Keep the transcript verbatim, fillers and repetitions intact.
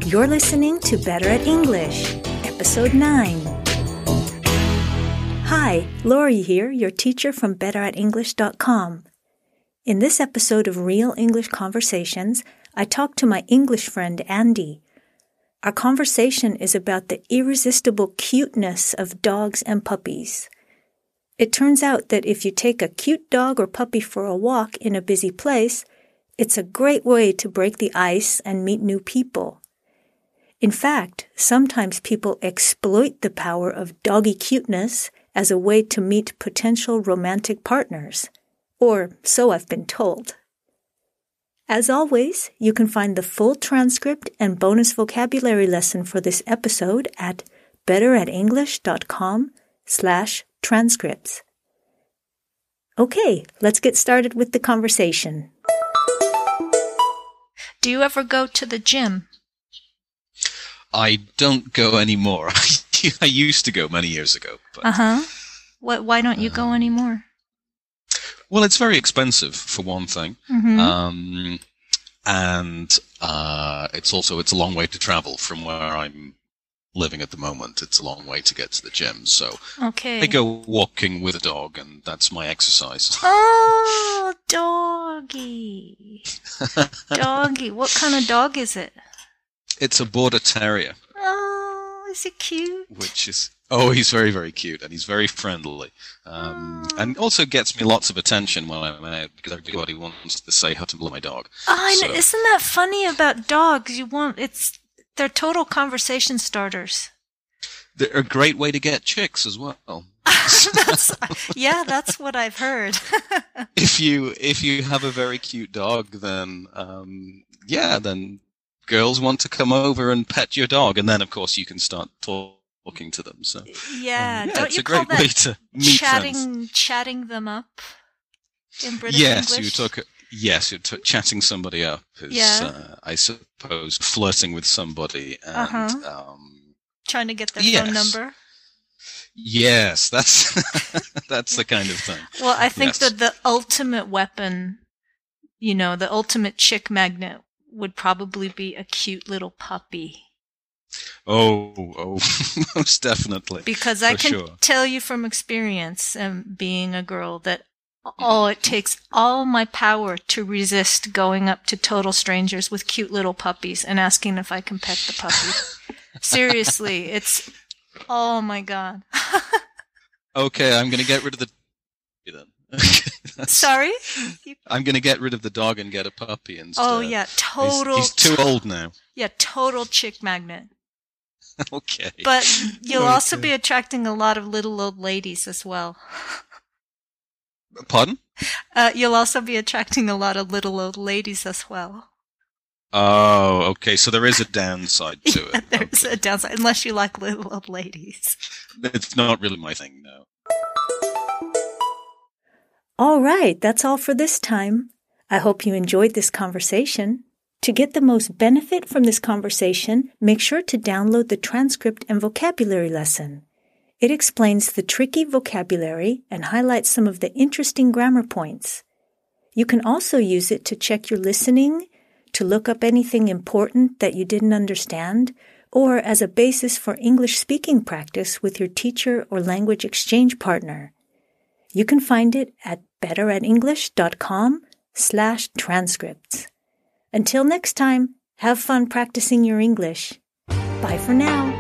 You're listening to Better at English, Episode nine. Hi, Lori here, your teacher from better at english dot com. In this episode of Real English Conversations, I talked to my English friend Andy. Our conversation is about the irresistible cuteness of dogs and puppies. It turns out that if you take a cute dog or puppy for a walk in a busy place, it's a great way to break the ice and meet new people. In fact, sometimes people exploit the power of doggy cuteness as a way to meet potential romantic partners. Or so I've been told. As always, you can find the full transcript and bonus vocabulary lesson for this episode at better at english dot com slash transcripts. Okay, let's get started with the conversation. Do you ever go to the gym? I don't go anymore. I used to go many years ago. But, uh-huh. What, why don't you uh, go anymore? Well, it's very expensive, for one thing. Mm-hmm. Um, and uh, it's also, it's a long way to travel from where I'm living at the moment. It's a long way to get to the gym. So okay. I go walking with a dog, and that's my exercise. Oh, doggy. Doggy. What kind of dog is it? It's a Border Terrier. Oh, is he cute? Which is, oh, he's very, very cute, and he's very friendly. Um, oh. And also gets me lots of attention when I'm out, because everybody wants to say how to my dog. Oh, I know. So. Isn't that funny about dogs? You want, it's, they're total conversation starters. They're a great way to get chicks as well. that's, yeah, that's what I've heard. if you, if you have a very cute dog, then, um, yeah, then girls want to come over and pet your dog, and then of course you can start talking to them. So yeah, um, yeah don't it's you a great call way that to meet chatting, friends. Chatting them up in British yes, English? You talk. Yes, you're t- chatting somebody up is, yeah. uh, I suppose, flirting with somebody and uh-huh. um, trying to get their yes. phone number. Yes, that's that's the kind of thing. Well, I think yes. that the ultimate weapon, you know, the ultimate chick magnet would probably be a cute little puppy. Oh, oh, most definitely. Because I For can sure. tell you from experience, um, being a girl, that oh, it takes all my power to resist going up to total strangers with cute little puppies and asking if I can pet the puppy. Seriously, it's, oh my God. Okay, I'm going to get rid of the then. Sorry? I'm going to get rid of the dog and get a puppy instead. Oh, yeah, total. He's, he's too old now. Yeah, total chick magnet. Okay. But you'll okay. also be attracting a lot of little old ladies as well. Pardon? Uh, you'll also be attracting a lot of little old ladies as well. Oh, okay. So there is a downside to yeah, it. There's okay. a downside, unless you like little old ladies. It's not really my thing, no. All right, that's all for this time. I hope you enjoyed this conversation. To get the most benefit from this conversation, make sure to download the transcript and vocabulary lesson. It explains the tricky vocabulary and highlights some of the interesting grammar points. You can also use it to check your listening, to look up anything important that you didn't understand, or as a basis for English speaking practice with your teacher or language exchange partner. You can find it at better at english dot com slash transcripts. Until next time, have fun practicing your English. Bye for now.